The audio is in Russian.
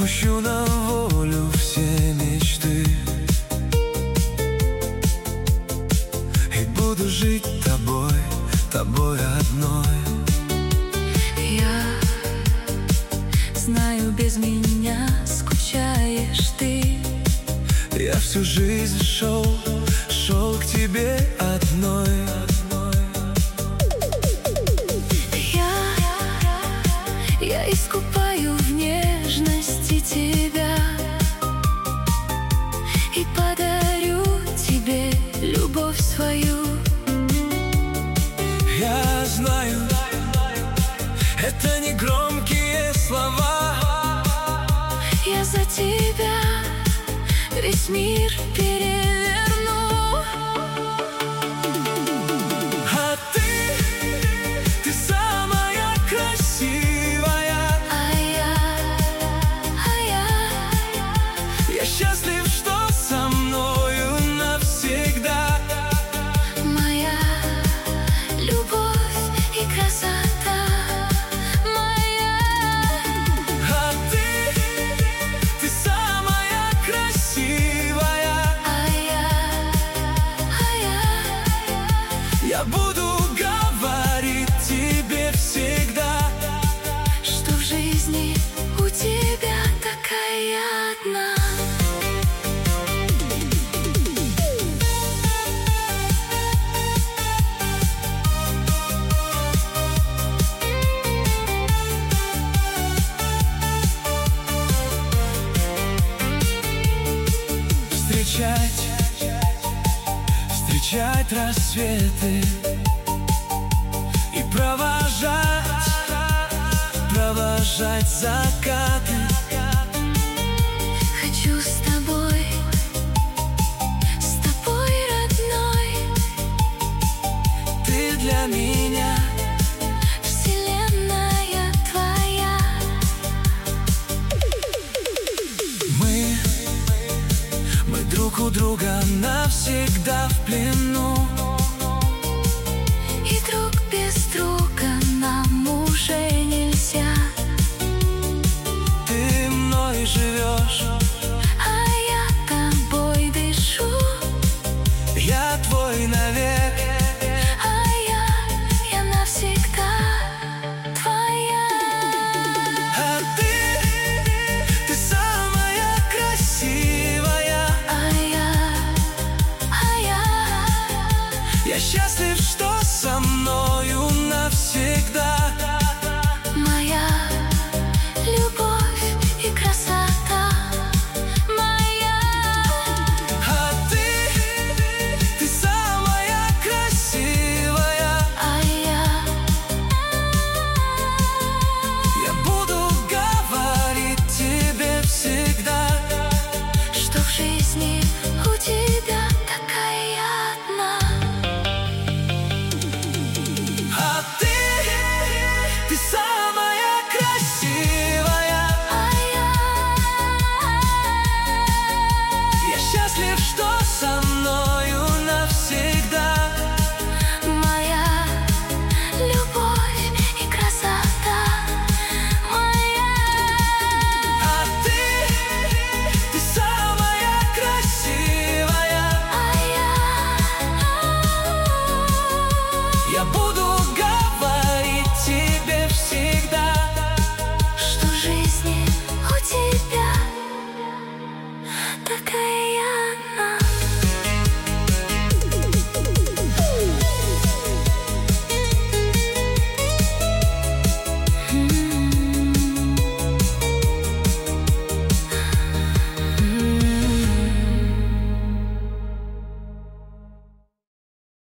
Отпущу на волю все мечты и буду жить тобой, тобой одной. Я знаю, без меня скучаешь ты. Я всю жизнь шел к тебе одной. Я искупаю в нежности тебя и подарю тебе любовь свою. Я знаю, это не громкие слова. Я за тебя весь мир переверну. А ты самая красивая. Я счастлив, что со мною навсегда. Моя любовь и красота моя. А ты самая красивая. Я буду говорить тебе всегда, что в жизни у тебя такая одна. Встречать рассветы и провожать закаты. Хочу с тобой, родной. Ты для меня вселенная твоя. Мы друг у друга навсегда в плену. И друг без друга нам уже нельзя. Ты мной живешь, а я тобой дышу. я твой навек, а я навсегда твоя. а ты самая красивая. Я счастлив, что со мной